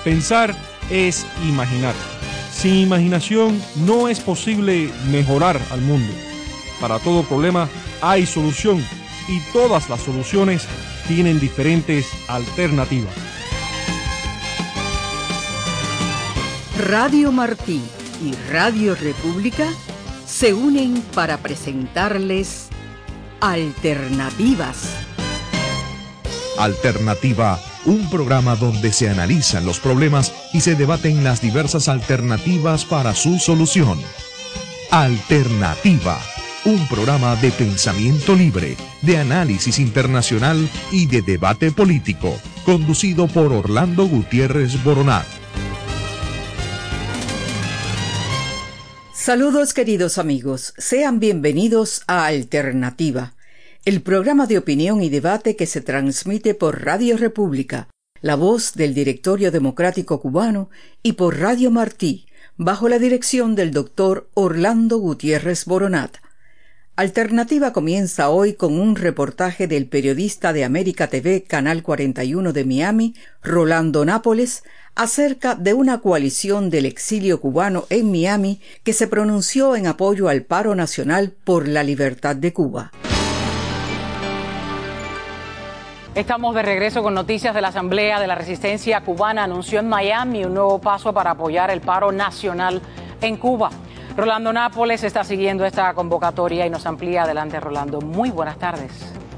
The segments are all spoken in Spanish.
Pensar es imaginar. Sin imaginación no es posible mejorar al mundo. Para todo problema hay solución y todas las soluciones tienen diferentes alternativas. Radio Martí y Radio República se unen para presentarles Alternativas. Alternativa, un programa donde se analizan los problemas y se debaten las diversas alternativas para su solución. Alternativa, un programa de pensamiento libre, de análisis internacional y de debate político, conducido por Orlando Gutiérrez Boronat. Saludos queridos amigos, sean bienvenidos a Alternativa, el programa de opinión y debate que se transmite por Radio República, la voz del Directorio Democrático Cubano, y por Radio Martí, bajo la dirección del doctor Orlando Gutiérrez Boronat. Alternativa comienza hoy con un reportaje del periodista de América TV, Canal 41 de Miami, Rolando Nápoles, acerca de una coalición del exilio cubano en Miami que se pronunció en apoyo al paro nacional por la libertad de Cuba. Estamos de regreso con noticias de la Asamblea de la Resistencia Cubana. Anunció en Miami un nuevo paso para apoyar el paro nacional en Cuba. Rolando Nápoles está siguiendo esta convocatoria y nos amplía. Adelante, Rolando. Muy buenas tardes.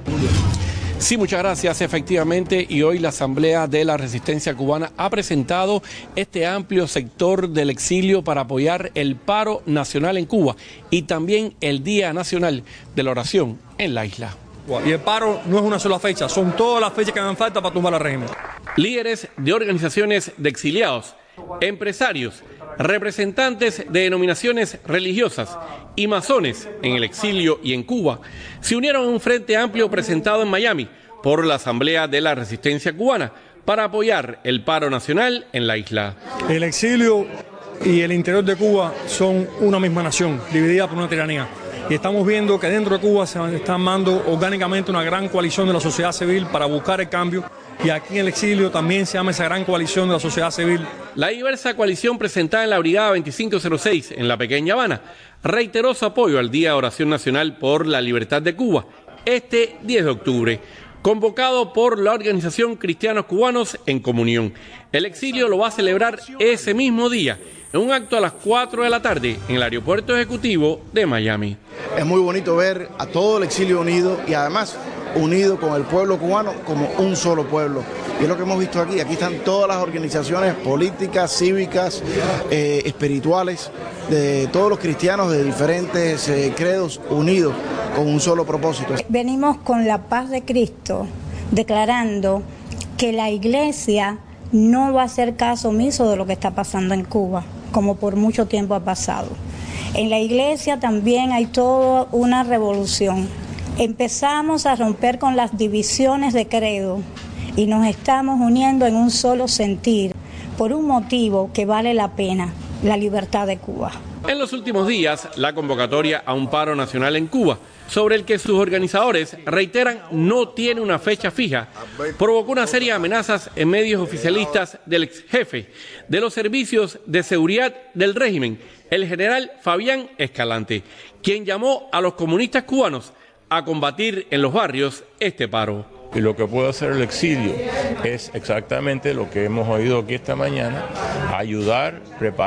Sí, muchas gracias. Efectivamente, y hoy la Asamblea de la Resistencia Cubana ha presentado este amplio sector del exilio para apoyar el paro nacional en Cuba y también el Día Nacional de la Oración en la isla. Y el paro no es una sola fecha, son todas las fechas que hagan falta para tumbar al régimen. Líderes de organizaciones de exiliados, empresarios, representantes de denominaciones religiosas y masones en el exilio y en Cuba se unieron a un frente amplio presentado en Miami por la Asamblea de la Resistencia Cubana para apoyar el paro nacional en la isla. El exilio y el interior de Cuba son una misma nación, dividida por una tiranía. Y estamos viendo que dentro de Cuba se está armando orgánicamente una gran coalición de la sociedad civil para buscar el cambio. Y aquí en el exilio también se llama esa gran coalición de la sociedad civil. La diversa coalición presentada en la Brigada 2506 en la Pequeña Habana reiteró su apoyo al Día de Oración Nacional por la Libertad de Cuba, este 10 de octubre, convocado por la organización Cristianos Cubanos en Comunión. El exilio lo va a celebrar ese mismo día, en un acto a las 4 de la tarde en el Aeropuerto Ejecutivo de Miami. Es muy bonito ver a todo el exilio unido y además unido con el pueblo cubano como un solo pueblo. Y es lo que hemos visto aquí. Aquí están todas las organizaciones políticas, cívicas, espirituales, de todos los cristianos de diferentes credos unidos con un solo propósito. Venimos con la paz de Cristo, declarando que la Iglesia no va a hacer caso omiso de lo que está pasando en Cuba, como por mucho tiempo ha pasado. En la Iglesia también hay toda una revolución. Empezamos a romper con las divisiones de credo y nos estamos uniendo en un solo sentir, por un motivo que vale la pena, la libertad de Cuba. En los últimos días, la convocatoria a un paro nacional en Cuba, sobre el que sus organizadores reiteran no tiene una fecha fija, provocó una serie de amenazas en medios oficialistas del ex jefe de los servicios de seguridad del régimen, el general Fabián Escalante, quien llamó a los comunistas cubanos a combatir en los barrios este paro. Y lo que puede hacer el exilio es exactamente lo que hemos oído aquí esta mañana: ayudar,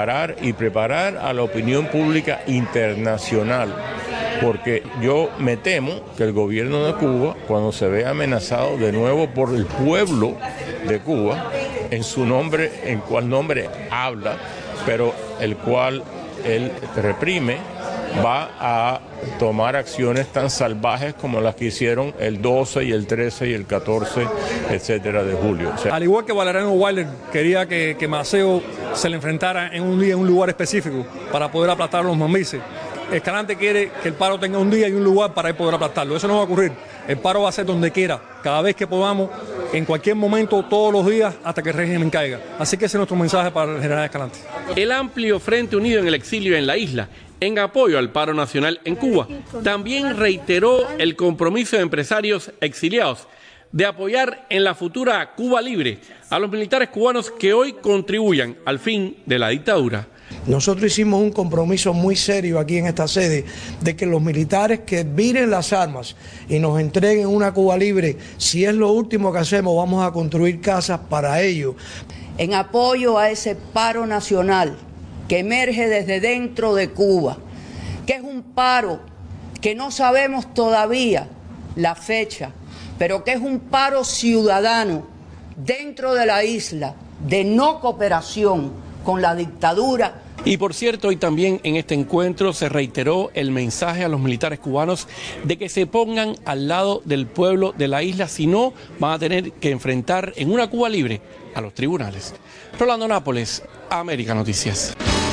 preparar a la opinión pública internacional. Porque yo me temo que el gobierno de Cuba, cuando se ve amenazado de nuevo por el pueblo de Cuba, en su nombre, en cual nombre habla, pero el cual él reprime, va a tomar acciones tan salvajes como las que hicieron el 12 y el 13 y el 14, etcétera, de julio. O sea, al igual que Valeriano Wilder quería que Maceo se le enfrentara en un día, en un lugar específico, para poder aplastar a los mambises, Escalante quiere que el paro tenga un día y un lugar para poder aplastarlo. Eso no va a ocurrir. El paro va a ser donde quiera, cada vez que podamos, en cualquier momento, todos los días, hasta que el régimen caiga. Así que ese es nuestro mensaje para el general Escalante. El amplio Frente Unido en el exilio en la isla, en apoyo al paro nacional en Cuba, también reiteró el compromiso de empresarios exiliados de apoyar en la futura Cuba libre a los militares cubanos que hoy contribuyan al fin de la dictadura. Nosotros hicimos un compromiso muy serio aquí en esta sede de que los militares que viren las armas y nos entreguen una Cuba libre, si es lo último que hacemos, vamos a construir casas para ellos. En apoyo a ese paro nacional que emerge desde dentro de Cuba, que es un paro que no sabemos todavía la fecha, pero que es un paro ciudadano dentro de la isla de no cooperación con la dictadura. Y por cierto, hoy también en este encuentro se reiteró el mensaje a los militares cubanos de que se pongan al lado del pueblo de la isla, si no van a tener que enfrentar en una Cuba libre a los tribunales. Rolando Nápoles, América Noticias.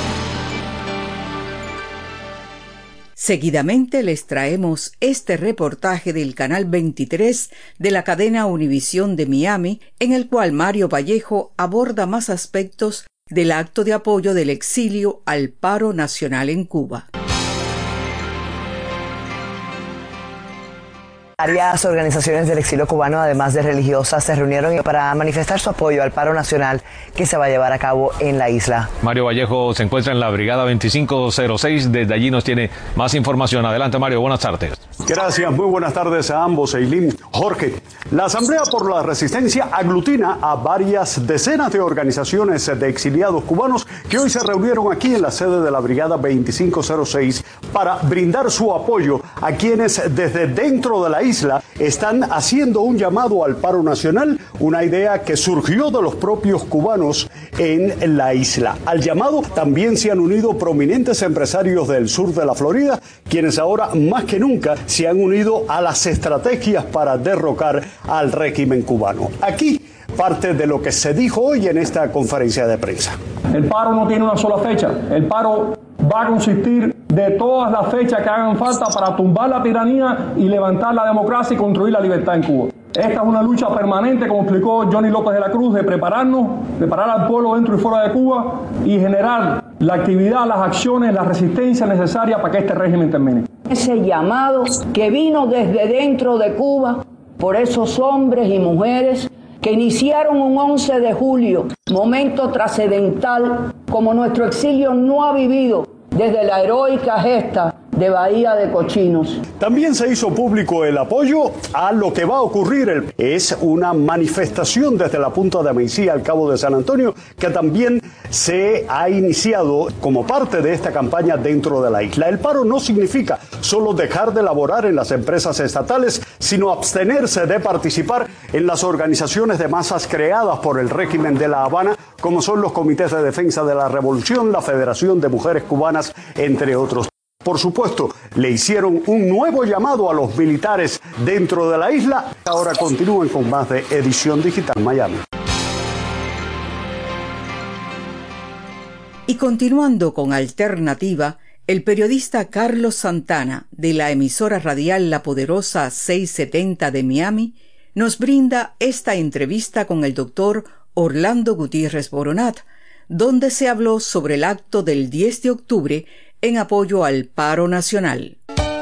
Seguidamente les traemos este reportaje del Canal 23 de la cadena Univisión de Miami, en el cual Mario Vallejo aborda más aspectos del acto de apoyo del exilio al paro nacional en Cuba. Varias organizaciones del exilio cubano, además de religiosas, se reunieron para manifestar su apoyo al paro nacional que se va a llevar a cabo en la isla. Mario Vallejo se encuentra en la Brigada 2506, desde allí nos tiene más información. Adelante, Mario, buenas tardes. Gracias, muy buenas tardes a ambos, Eileen. Jorge, la Asamblea por la Resistencia aglutina a varias decenas de organizaciones de exiliados cubanos que hoy se reunieron aquí en la sede de la Brigada 2506 para brindar su apoyo a quienes desde dentro de la isla están haciendo un llamado al paro nacional, una idea que surgió de los propios cubanos en la isla. Al llamado también se han unido prominentes empresarios del sur de la Florida, quienes ahora más que nunca se han unido a las estrategias para derrocar al régimen cubano. Aquí parte de lo que se dijo hoy en esta conferencia de prensa. El paro no tiene una sola fecha. El paro va a consistir de todas las fechas que hagan falta para tumbar la tiranía y levantar la democracia y construir la libertad en Cuba. Esta es una lucha permanente, como explicó Johnny López de la Cruz, de preparar al pueblo dentro y fuera de Cuba y generar la actividad, las acciones, la resistencia necesaria para que este régimen termine. Ese llamado que vino desde dentro de Cuba por esos hombres y mujeres que iniciaron un 11 de julio, momento trascendental como nuestro exilio no ha vivido desde la heroica gesta de Bahía de Cochinos. También se hizo público el apoyo a lo que va a ocurrir. Es una manifestación desde la punta de Maicía al Cabo de San Antonio que también se ha iniciado como parte de esta campaña dentro de la isla. El paro no significa solo dejar de laborar en las empresas estatales, sino abstenerse de participar en las organizaciones de masas creadas por el régimen de La Habana, como son los comités de defensa de la revolución, la Federación de Mujeres Cubanas, entre otros. Por supuesto, le hicieron un nuevo llamado a los militares dentro de la isla. Ahora continúen con más de Edición Digital Miami. Y continuando con Alternativa, el periodista Carlos Santana, de la emisora radial La Poderosa 670 de Miami, nos brinda esta entrevista con el doctor Orlando Gutiérrez Boronat, donde se habló sobre el acto del 10 de octubre en apoyo al paro nacional.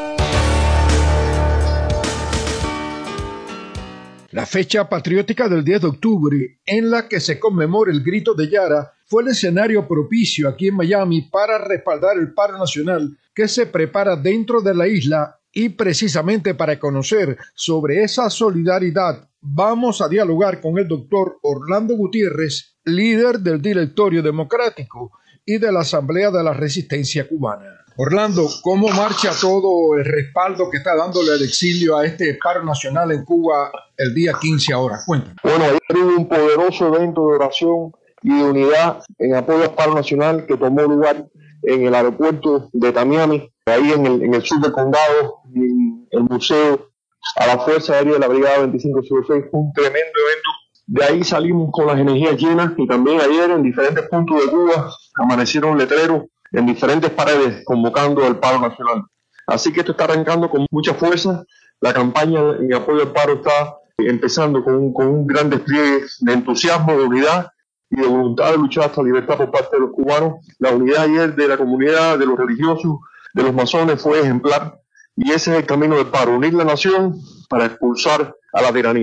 La fecha patriótica del 10 de octubre, en la que se conmemora el Grito de Yara, fue el escenario propicio aquí en Miami para respaldar el paro nacional que se prepara dentro de la isla, y precisamente para conocer sobre esa solidaridad vamos a dialogar con el doctor Orlando Gutiérrez, líder del Directorio Democrático y de la Asamblea de la Resistencia Cubana. Orlando, ¿cómo marcha todo el respaldo que está dándole el exilio a este paro nacional en Cuba el día 15 ahora? Cuéntanos. Bueno, ayer hubo un poderoso evento de oración y de unidad en apoyo al paro nacional que tomó lugar en el aeropuerto de Tamiami, ahí en el sur del condado, en el museo a la Fuerza Aérea de la Brigada 2506. Fue un tremendo evento. De ahí salimos con las energías llenas, y también ayer en diferentes puntos de Cuba amanecieron letreros en diferentes paredes convocando el paro nacional. Así que esto está arrancando con mucha fuerza. La campaña en apoyo al paro está empezando con un gran despliegue de entusiasmo, de unidad y de voluntad de luchar hasta la libertad por parte de los cubanos. La unidad ayer de la comunidad, de los religiosos, de los masones fue ejemplar, y ese es el camino del paro: unir la nación para expulsar a la tiranía.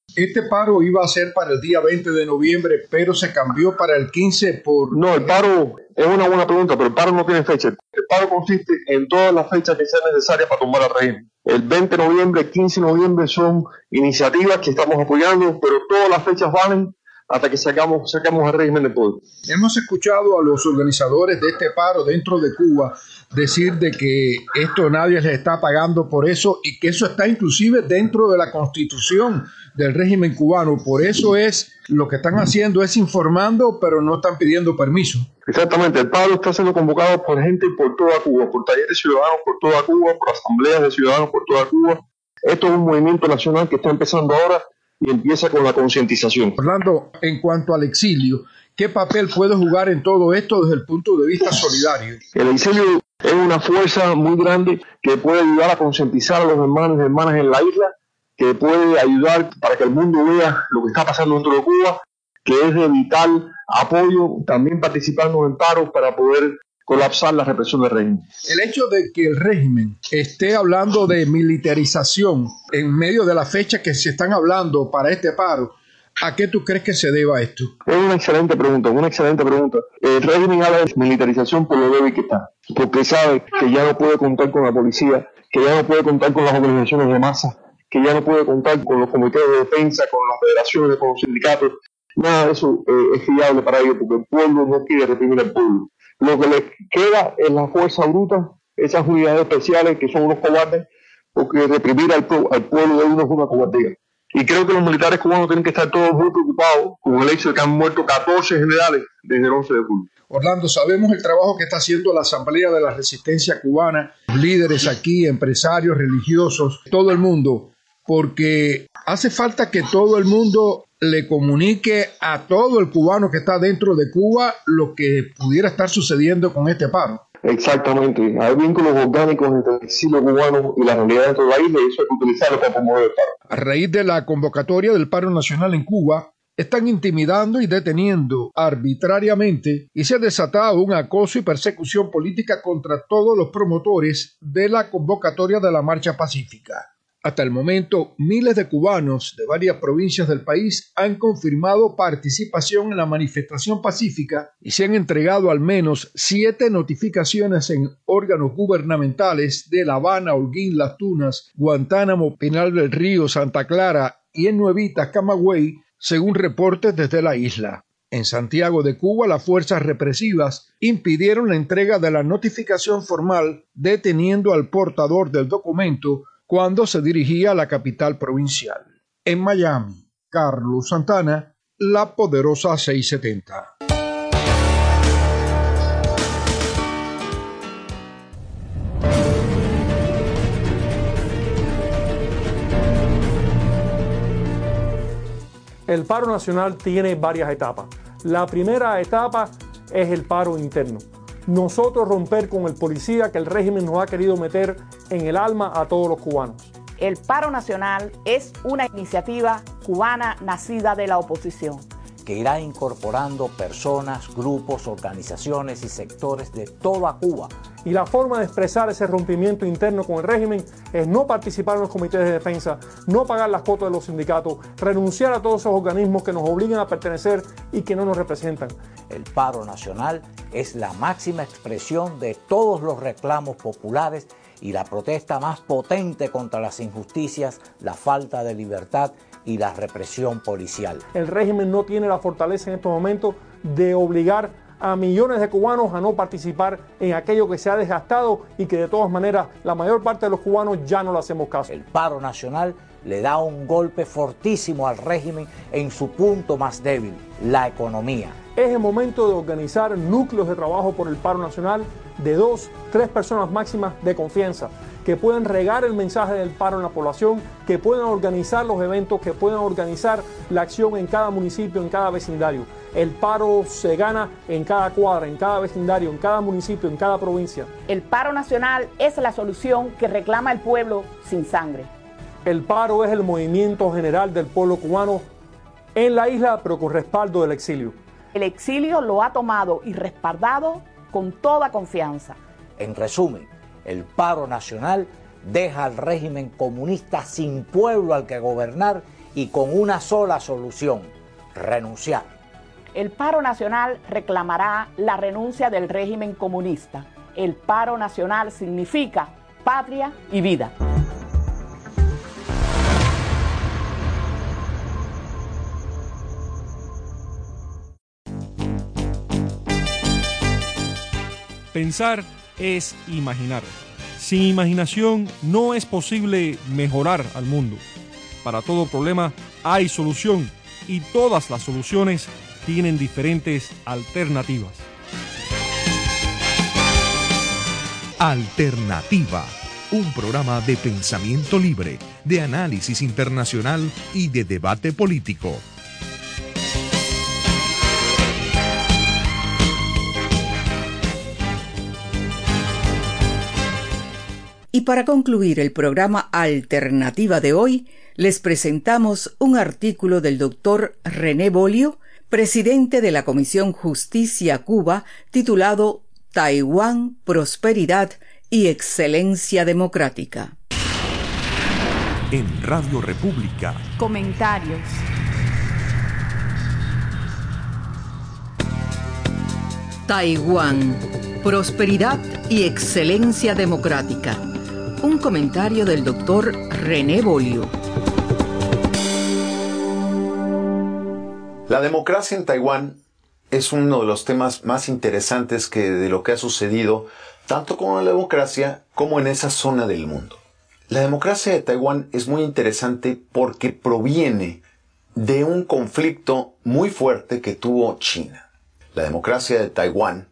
Este paro iba a ser para el día 20 de noviembre, pero se cambió para el 15 por... No, el paro es una buena pregunta, pero el paro no tiene fecha. El paro consiste en todas las fechas que sean necesarias para tumbar al régimen. El 20 de noviembre, el 15 de noviembre son iniciativas que estamos apoyando, pero todas las fechas valen hasta que sacamos al régimen del poder. Hemos escuchado a los organizadores de este paro dentro de Cuba decir de que esto nadie les está pagando por eso y que eso está inclusive dentro de la constitución del régimen cubano. Por eso es lo que están haciendo es informando, pero no están pidiendo permiso. Exactamente, el paro está siendo convocado por gente por toda Cuba, por talleres ciudadanos por toda Cuba, por asambleas de ciudadanos por toda Cuba. Esto es un movimiento nacional que está empezando ahora y empieza con la concientización. Orlando, en cuanto al exilio, ¿qué papel puede jugar en todo esto desde el punto de vista solidario? El exilio es una fuerza muy grande que puede ayudar a concientizar a los hermanos y hermanas en la isla, que puede ayudar para que el mundo vea lo que está pasando dentro de Cuba, que es de vital apoyo, también participando en paros para poder colapsar la represión del régimen. El hecho de que el régimen esté hablando de militarización en medio de la fecha que se están hablando para este paro, ¿a qué tú crees que se deba esto? Es una excelente pregunta, El régimen habla de militarización por lo débil que está, porque sabe que ya no puede contar con la policía, que ya no puede contar con las organizaciones de masa, que ya no puede contar con los comités de defensa, con las federaciones, con los sindicatos. Nada de eso es fiable para ellos, porque el pueblo no quiere reprimir al pueblo. Lo que les queda es la fuerza bruta, esas unidades especiales que son unos cobardes, porque reprimir al pueblo de uno es una cobardía. Y creo que los militares cubanos tienen que estar todos muy preocupados con el hecho de que han muerto 14 generales desde el 11 de julio. Orlando, sabemos el trabajo que está haciendo la Asamblea de la Resistencia Cubana, líderes aquí, empresarios, religiosos, todo el mundo, porque hace falta que todo el mundo le comunique a todo el cubano que está dentro de Cuba lo que pudiera estar sucediendo con este paro. Exactamente, hay vínculos orgánicos entre el exilio cubano y la realidad dentro de la isla, y eso hay que utilizarlo para promover el paro. A raíz de la convocatoria del paro nacional en Cuba, están intimidando y deteniendo arbitrariamente y se ha desatado un acoso y persecución política contra todos los promotores de la convocatoria de la Marcha Pacífica. Hasta el momento, miles de cubanos de varias provincias del país han confirmado participación en la manifestación pacífica y se han entregado al menos 7 notificaciones en órganos gubernamentales de La Habana, Holguín, Las Tunas, Guantánamo, Pinal del Río, Santa Clara y en Nuevitas, Camagüey, según reportes desde la isla. En Santiago de Cuba, las fuerzas represivas impidieron la entrega de la notificación formal, deteniendo al portador del documento cuando se dirigía a la capital provincial. En Miami, Carlos Santana, La Poderosa 670. El paro nacional tiene varias etapas. La primera etapa es el paro interno. Nosotros romper con el policía que el régimen nos ha querido meter en el alma a todos los cubanos. El paro nacional es una iniciativa cubana nacida de la oposición, que irá incorporando personas, grupos, organizaciones y sectores de toda Cuba. Y la forma de expresar ese rompimiento interno con el régimen es no participar en los comités de defensa, no pagar las cuotas de los sindicatos, renunciar a todos esos organismos que nos obligan a pertenecer y que no nos representan. El paro nacional es la máxima expresión de todos los reclamos populares y la protesta más potente contra las injusticias, la falta de libertad y la represión policial. El régimen no tiene la fortaleza en estos momentos de obligar a millones de cubanos a no participar en aquello que se ha desgastado y que de todas maneras la mayor parte de los cubanos ya no le hacemos caso. El paro nacional le da un golpe fortísimo al régimen en su punto más débil, la economía. Es el momento de organizar núcleos de trabajo por el paro nacional de 2, 3 personas máximas de confianza, que puedan regar el mensaje del paro en la población, que puedan organizar los eventos, que puedan organizar la acción en cada municipio, en cada vecindario. El paro se gana en cada cuadra, en cada vecindario, en cada municipio, en cada provincia. El paro nacional es la solución que reclama el pueblo sin sangre. El paro es el movimiento general del pueblo cubano en la isla, pero con respaldo del exilio. El exilio lo ha tomado y respaldado con toda confianza. En resumen, el paro nacional deja al régimen comunista sin pueblo al que gobernar y con una sola solución: renunciar. El paro nacional reclamará la renuncia del régimen comunista. El paro nacional significa patria y vida. Pensar es imaginar. Sin imaginación no es posible mejorar al mundo. Para todo problema hay solución y todas las soluciones tienen diferentes alternativas. Alternativa, un programa de pensamiento libre, de análisis internacional y de debate político. Y para concluir el programa Alternativa de hoy, les presentamos un artículo del doctor René Bolio, presidente de la Comisión Justicia Cuba, titulado Taiwán, Prosperidad y Excelencia Democrática. En Radio República. Comentarios. Taiwán, Prosperidad y Excelencia Democrática. Un comentario del doctor René Bolio. La democracia en Taiwán es uno de los temas más interesantes de lo que ha sucedido, tanto con la democracia como en esa zona del mundo. La democracia de Taiwán es muy interesante porque proviene de un conflicto muy fuerte que tuvo China. La democracia de Taiwán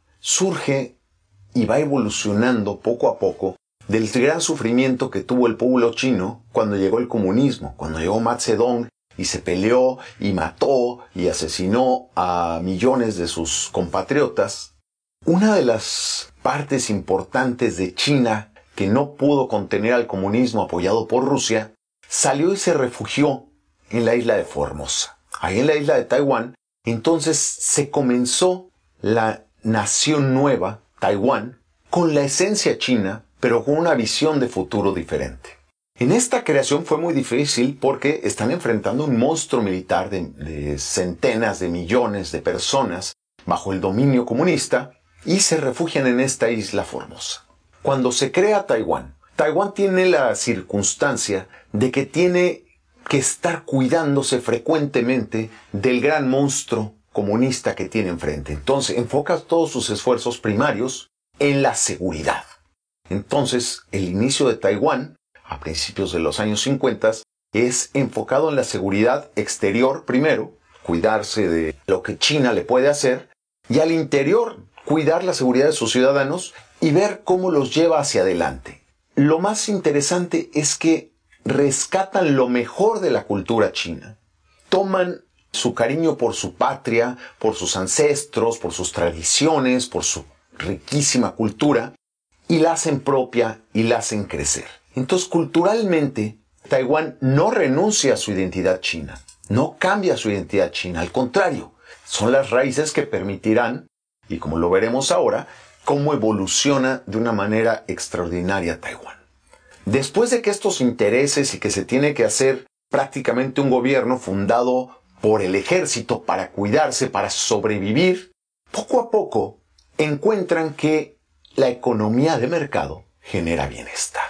surge y va evolucionando poco a poco del gran sufrimiento que tuvo el pueblo chino cuando llegó el comunismo, cuando llegó Mao Zedong y se peleó y mató y asesinó a millones de sus compatriotas. Una de las partes importantes de China que no pudo contener al comunismo apoyado por Rusia, salió y se refugió en la isla de Formosa. Ahí en la isla de Taiwán, entonces se comenzó la nación nueva, Taiwán, con la esencia china, pero con una visión de futuro diferente. En esta creación fue muy difícil porque están enfrentando un monstruo militar de centenas de millones de personas bajo el dominio comunista y se refugian en esta isla Formosa. Cuando se crea Taiwán, Taiwán tiene la circunstancia de que tiene que estar cuidándose frecuentemente del gran monstruo comunista que tiene enfrente. Entonces enfoca todos sus esfuerzos primarios en la seguridad. Entonces, el inicio de Taiwán, a principios de los años 50, es enfocado en la seguridad exterior primero, cuidarse de lo que China le puede hacer, y al interior, cuidar la seguridad de sus ciudadanos y ver cómo los lleva hacia adelante. Lo más interesante es que rescatan lo mejor de la cultura china. Toman su cariño por su patria, por sus ancestros, por sus tradiciones, por su riquísima cultura, y la hacen propia y la hacen crecer. Entonces, culturalmente, Taiwán no renuncia a su identidad china, no cambia su identidad china, al contrario, son las raíces que permitirán, y como lo veremos ahora, cómo evoluciona de una manera extraordinaria Taiwán. Después de que estos intereses y que se tiene que hacer prácticamente un gobierno fundado por el ejército para cuidarse, para sobrevivir, poco a poco encuentran que la economía de mercado genera bienestar.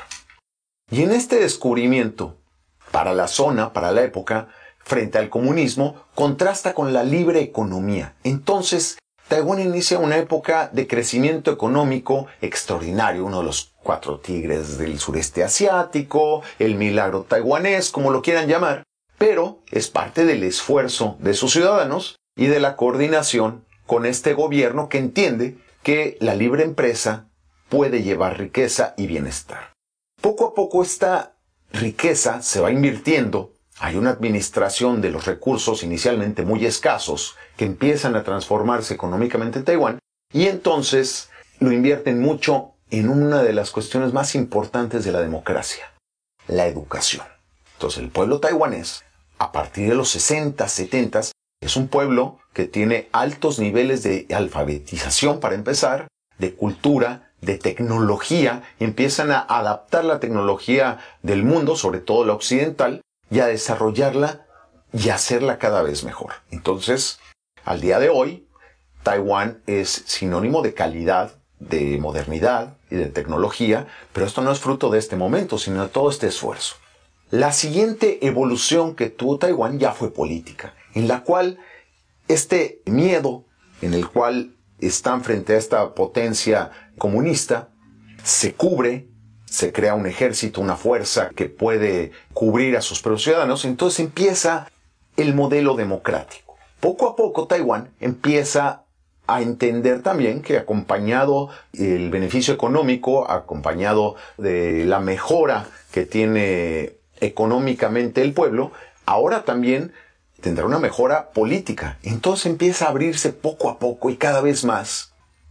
Y en este descubrimiento, para la zona, para la época, frente al comunismo, contrasta con la libre economía. Entonces, Taiwán inicia una época de crecimiento económico extraordinario, uno de los 4 tigres del sureste asiático, el milagro taiwanés, como lo quieran llamar, pero es parte del esfuerzo de sus ciudadanos y de la coordinación con este gobierno que entiende que la libre empresa puede llevar riqueza y bienestar. Poco a poco esta riqueza se va invirtiendo. Hay una administración de los recursos inicialmente muy escasos que empiezan a transformarse económicamente en Taiwán y entonces lo invierten mucho en una de las cuestiones más importantes de la democracia, la educación. Entonces el pueblo taiwanés, a partir de los 60, 70, es un pueblo que tiene altos niveles de alfabetización para empezar, de cultura, de tecnología, empiezan a adaptar la tecnología del mundo, sobre todo la occidental, y a desarrollarla y a hacerla cada vez mejor. Entonces, al día de hoy, Taiwán es sinónimo de calidad, de modernidad y de tecnología, pero esto no es fruto de este momento, sino de todo este esfuerzo. La siguiente evolución que tuvo Taiwán ya fue política, en la cual este miedo en el cual están frente a esta potencia comunista se cubre, se crea un ejército, una fuerza que puede cubrir a sus propios ciudadanos, entonces empieza el modelo democrático. Poco a poco Taiwán empieza a entender también que acompañado el beneficio económico, acompañado de la mejora que tiene económicamente el pueblo, ahora también tendrá una mejora política. Entonces empieza a abrirse poco a poco y cada vez más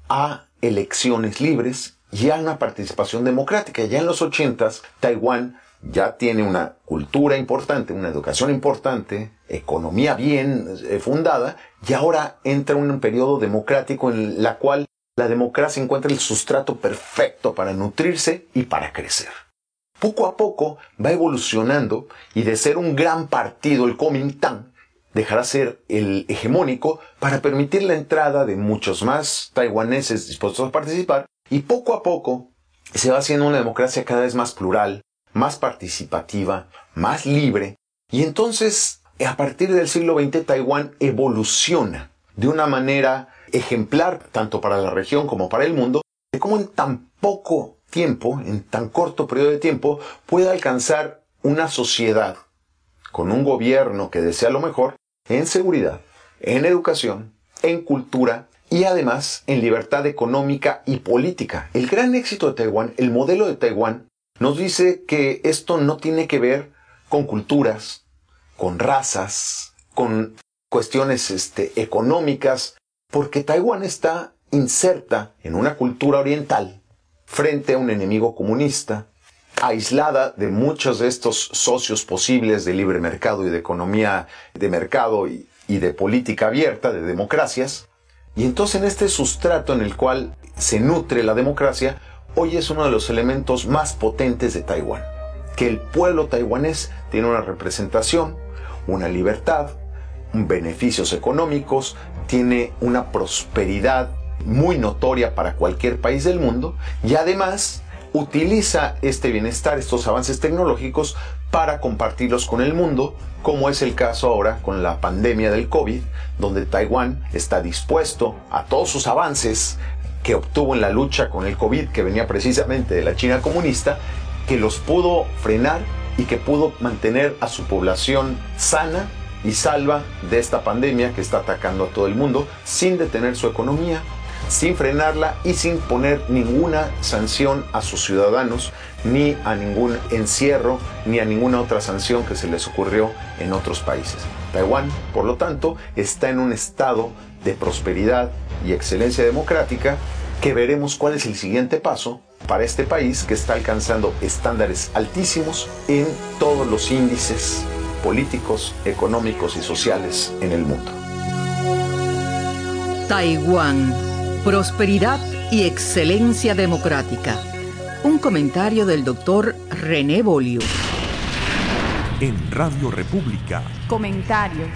a elecciones libres y a una participación democrática. Ya en los 80s, Taiwán ya tiene una cultura importante, una educación importante, economía bien fundada, y ahora entra en un periodo democrático en la cual la democracia encuentra el sustrato perfecto para nutrirse y para crecer. Poco a poco va evolucionando y de ser un gran partido, el Kuomintang, dejará ser el hegemónico para permitir la entrada de muchos más taiwaneses dispuestos a participar, y poco a poco se va haciendo una democracia cada vez más plural, más participativa, más libre, y entonces a partir del siglo XX Taiwán evoluciona de una manera ejemplar tanto para la región como para el mundo, de cómo en tan poco tiempo, en tan corto periodo de tiempo, puede alcanzar una sociedad con un gobierno que desea lo mejor en seguridad, en educación, en cultura y además en libertad económica y política. El gran éxito de Taiwán, el modelo de Taiwán, nos dice que esto no tiene que ver con culturas, con razas, con cuestiones económicas, porque Taiwán está inserta en una cultura oriental frente a un enemigo comunista, aislada de muchos de estos socios posibles de libre mercado y de economía de mercado y de política abierta, de democracias. Y entonces en este sustrato en el cual se nutre la democracia, hoy es uno de los elementos más potentes de Taiwán. Que el pueblo taiwanés tiene una representación, una libertad, beneficios económicos, tiene una prosperidad muy notoria para cualquier país del mundo y además utiliza este bienestar, estos avances tecnológicos para compartirlos con el mundo, como es el caso ahora con la pandemia del COVID, donde Taiwán está dispuesto a todos sus avances que obtuvo en la lucha con el COVID, que venía precisamente de la China comunista, que los pudo frenar y que pudo mantener a su población sana y salva de esta pandemia que está atacando a todo el mundo, sin detener su economía, sin frenarla y sin poner ninguna sanción a sus ciudadanos, ni a ningún encierro, ni a ninguna otra sanción que se les ocurrió en otros países. Taiwán, por lo tanto, está en un estado de prosperidad y excelencia democrática, que veremos cuál es el siguiente paso para este país que está alcanzando estándares altísimos en todos los índices políticos, económicos y sociales en el mundo. Taiwán, prosperidad y excelencia democrática. Un comentario del doctor René Bolio. En Radio República. Comentarios.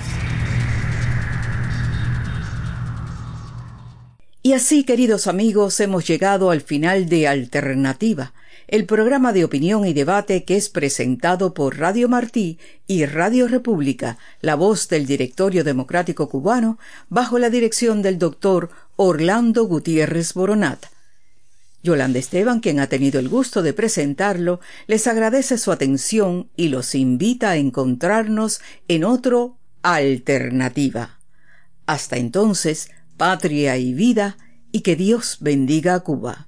Y así, queridos amigos, hemos llegado al final de Alternativa, el programa de opinión y debate que es presentado por Radio Martí y Radio República, la voz del Directorio Democrático Cubano, bajo la dirección del doctor Orlando Gutiérrez Boronat. Yolanda Esteban, quien ha tenido el gusto de presentarlo, les agradece su atención y los invita a encontrarnos en otro Alternativa. Hasta entonces, patria y vida, y que Dios bendiga a Cuba.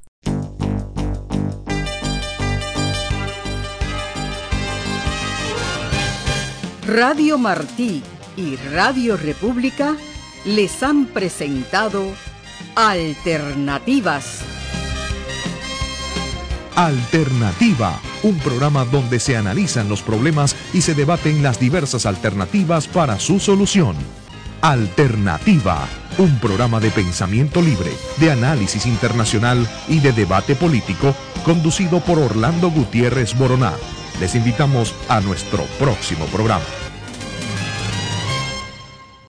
Radio Martí y Radio República les han presentado Alternativas. Alternativa, un programa donde se analizan los problemas y se debaten las diversas alternativas para su solución. Alternativa, un programa de pensamiento libre, de análisis internacional y de debate político, conducido por Orlando Gutiérrez Boronat. Les invitamos a nuestro próximo programa.